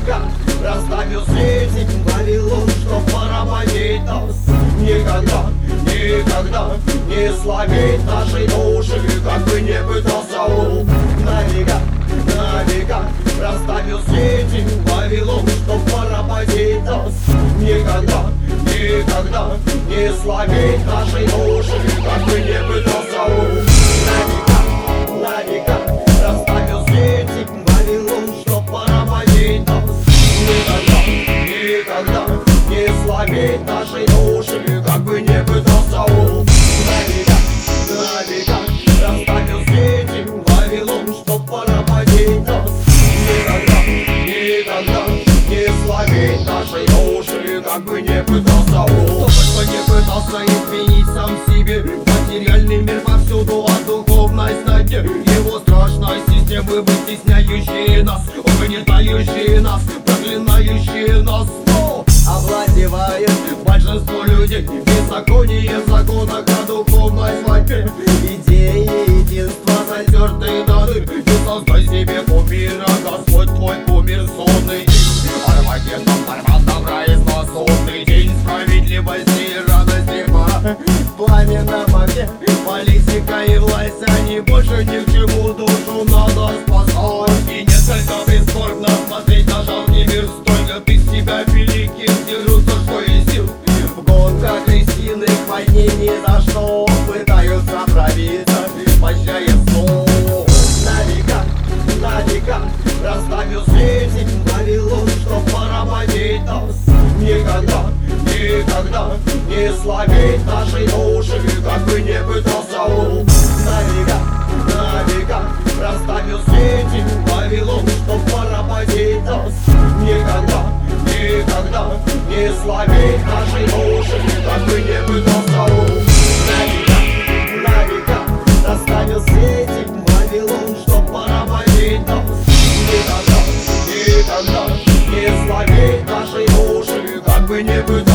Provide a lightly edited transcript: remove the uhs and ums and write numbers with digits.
века расставил светик Вавилон, чтоб поработить нас. Никогда, никогда не сломить нашей души, как бы не пытался ум. На века расставил светик Вавилон, чтоб поработить нас. Никогда, никогда не сломить нашей души, как бы не пытался ум. На века расставил светик Вавилон, чтоб поработить нас. Никогда, никогда не сломить нашей души, как бы не пытался ум. На века расставил светик Вавилон, чтоб поработить нас. Никогда, никогда не сломить нашей души, как бы не пытался ум. Кто не пытался изменить сам себе, материальный мир повсюду, а духовность на дне его страшной системы, вытесняющие нас, угнетающие нас, проклинающие нас. Овладевает большинство людей беззаконие закона, а духовность войны. Идеи единства затертые до дыр. Не создай себе кумира, Господь твой кумир сонный день. Армагеддон, формат добра и зла, сонный день справедливости и радости по пламенном огне. Политика и власть, они больше ни к чему, душу надо спасать. И несколько прискорбно смотреть на жалкий мир, столько ты с тебя великих дерутся, что и сил. В гонках Кристины к войне ни за что пытаются пробиться, прощая снова. На века расставил светик Вавилон, чтоб поработить нас. Никогда, никогда не сломить нашей души, как бы не пытался ум. На века расставил светик Вавилон, чтоб поработить нас. Никогда, никогда не сломить нашей души, как бы не пытался ум. На века расставил светик Вавилон, чтоб поработить нас. Никогда, никогда не сломить нашей души, как бы не пытался.